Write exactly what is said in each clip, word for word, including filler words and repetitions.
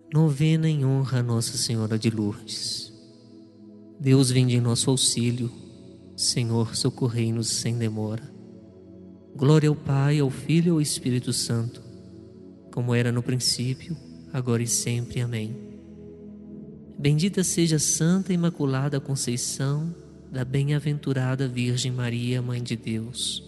Novena em honra a Nossa Senhora de Lourdes. Deus, vinde em nosso auxílio. Senhor, socorrei-nos sem demora. Glória ao Pai, ao Filho e ao Espírito Santo, como era no princípio, agora e sempre. Amém. Bendita seja a Santa Imaculada Conceição da Bem-aventurada Virgem Maria, Mãe de Deus.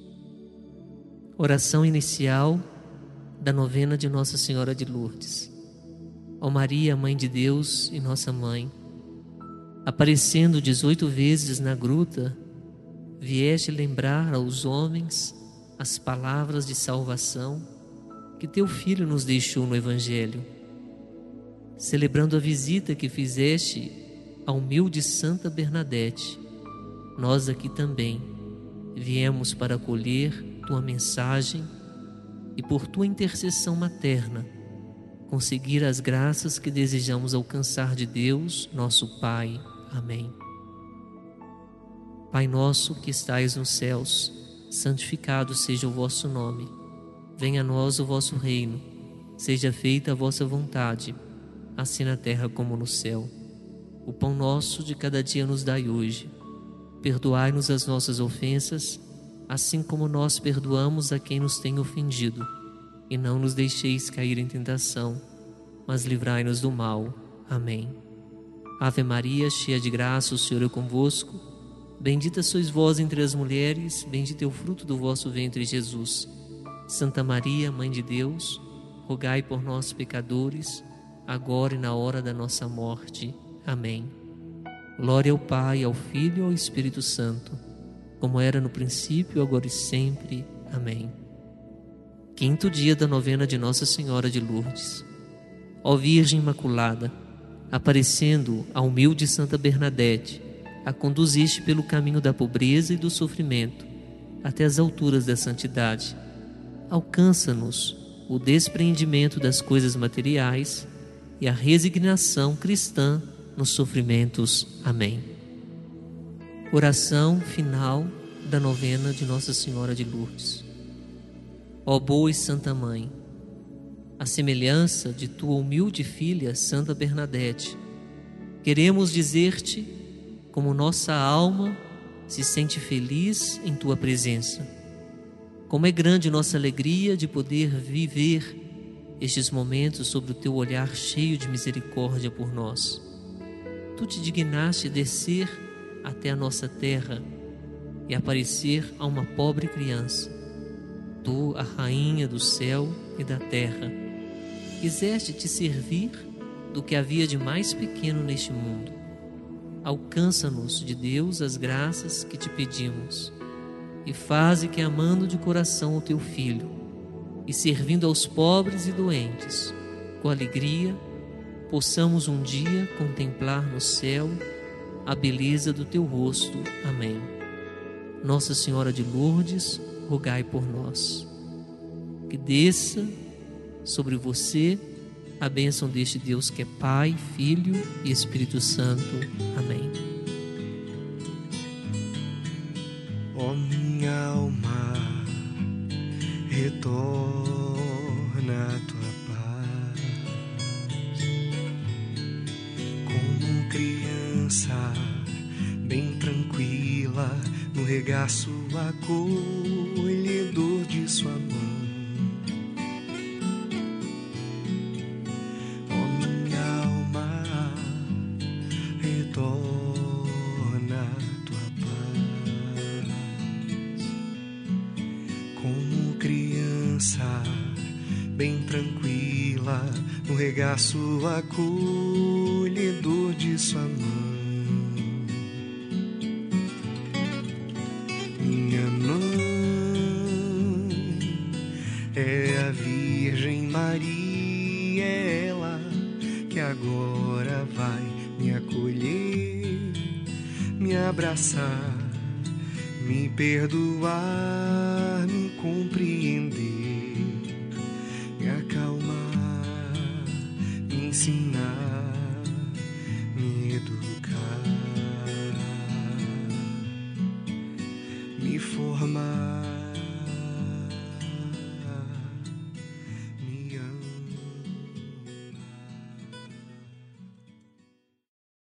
Oração inicial da novena de Nossa Senhora de Lourdes. Ó Maria, Mãe de Deus e Nossa Mãe, aparecendo dezoito vezes na gruta, vieste lembrar aos homens as palavras de salvação que teu Filho nos deixou no Evangelho. Celebrando a visita que fizeste à humilde Santa Bernadette, nós aqui também viemos para acolher tua mensagem e, por tua intercessão materna, conseguir as graças que desejamos alcançar de Deus, nosso Pai. Amém. Pai nosso que estais nos céus, santificado seja o vosso nome. Venha a nós o vosso reino. Seja feita a vossa vontade, assim na terra como no céu. O pão nosso de cada dia nos dai hoje. Perdoai-nos as nossas ofensas, assim como nós perdoamos a quem nos tem ofendido. E não nos deixeis cair em tentação, mas livrai-nos do mal. Amém. Ave Maria, cheia de graça, o Senhor é convosco. Bendita sois vós entre as mulheres, bendito é o fruto do vosso ventre, Jesus. Santa Maria, Mãe de Deus, rogai por nós, pecadores, agora e na hora da nossa morte. Amém. Glória ao Pai, ao Filho e ao Espírito Santo, como era no princípio, agora e sempre. Amém. Quinto dia da novena de Nossa Senhora de Lourdes. Ó Virgem Imaculada, aparecendo a humilde Santa Bernadette, a conduziste pelo caminho da pobreza e do sofrimento até as alturas da santidade. Alcança-nos o despreendimento das coisas materiais e a resignação cristã nos sofrimentos. Amém. Oração final da novena de Nossa Senhora de Lourdes. Ó boa e santa Mãe, à semelhança de tua humilde filha, Santa Bernadette, queremos dizer-te como nossa alma se sente feliz em tua presença. Como é grande nossa alegria de poder viver estes momentos sob o teu olhar cheio de misericórdia por nós. Tu te dignaste descer até a nossa terra e aparecer a uma pobre criança. Tu, a rainha do céu e da terra, quiseste te servir do que havia de mais pequeno neste mundo. Alcança-nos de Deus as graças que te pedimos e faze que, amando de coração o teu Filho e servindo aos pobres e doentes, com alegria, possamos um dia contemplar no céu a beleza do teu rosto. Amém. Nossa Senhora de Lourdes, rogai por nós. Que desça sobre você a bênção deste Deus que é Pai, Filho e Espírito Santo. Amém. Ó minha alma, retorna à tua paz. Como criança, bem tranquila, no regaço acolhedor de sua mão. Ó minha alma, retorna à tua paz. Como criança, bem tranquila, no regaço acolhedor de sua mão. É a Virgem Maria, ela que agora vai me acolher, me abraçar, me perdoar, me compreender, me acalmar, me ensinar, me educar, me formar.